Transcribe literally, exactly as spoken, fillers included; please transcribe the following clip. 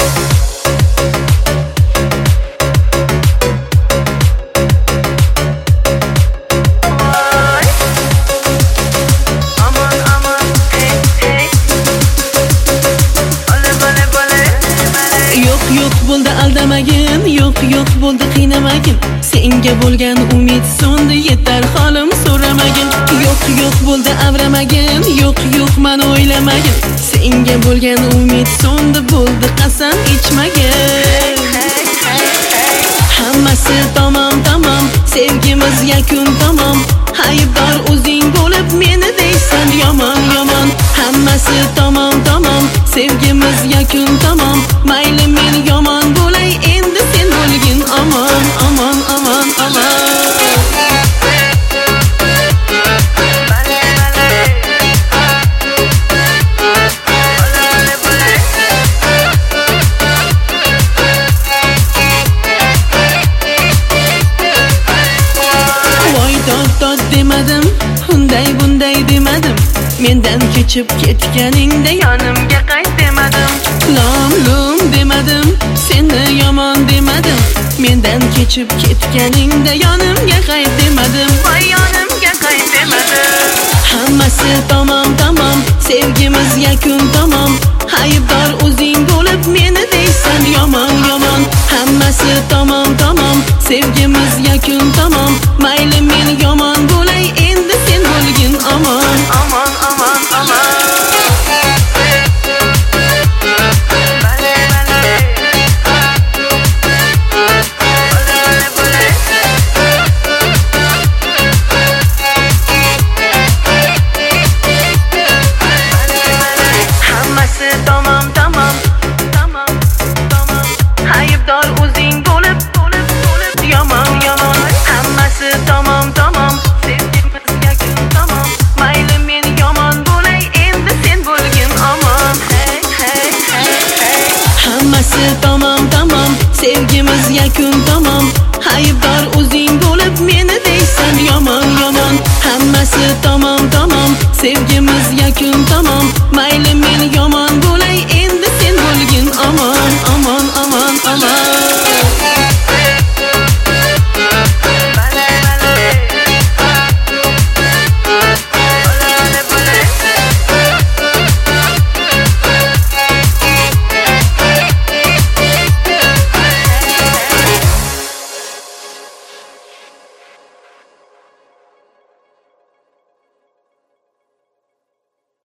Bo'ldi aldamagin, yo'q yo'q bo'ldi qiynamagin. Senga bo'lgan umid so'ndi, yetar holim so'ramagin. Yo'q yo'q bo'ldi avramagin, yo'q yo'q meni o'ylamagin. Senga bo'lgan umid so'ndi, bo'ldi qasam ichmagin. Hammasi tamom tamom, sevgimiz yakun tamom. Aybdor o'zing bo'lib meni deysan yomon yomon. Hammasi tamom tamom, sevgimiz yakun tamom. Mayli men yomon bo'lay, endi sen bo'lgin omon omon omon omon. Demadim, unday bunday demadim. Mendan kechib ketganingda yonimga qayt demadim. Lom lom demadim, seni yomon demadim. Mendan kechib ketganingda yonimga qayt demadim. Voy yonimga qayt demadim. Hammasi tamom tamom, sevgimiz yakun tamom. Aybdor o'zing bo'lib meni deysan yomon yomon. Hammasi tamom tamom, sevgimiz yakun tamom. Mayli men yomon bo'lay, endi sen bo'lgin omon omon omon omon. Hammasi tamom tamom tamom tamom. Aybdor o'zing bo'lib bo'lib bo'lib yomon yomon. Hammasi tamom tamom, sevgimiz yakun tamom. Mayli men yomon bo'lay, endi sen bo'lgin omon. Hey hey hey hey. Hammasi tamom tamom, sevgimiz yakun tamom. Aybdor o'zing bo'lib meni deysan yomon yomon. Hammasi tamom tamom, sevgimiz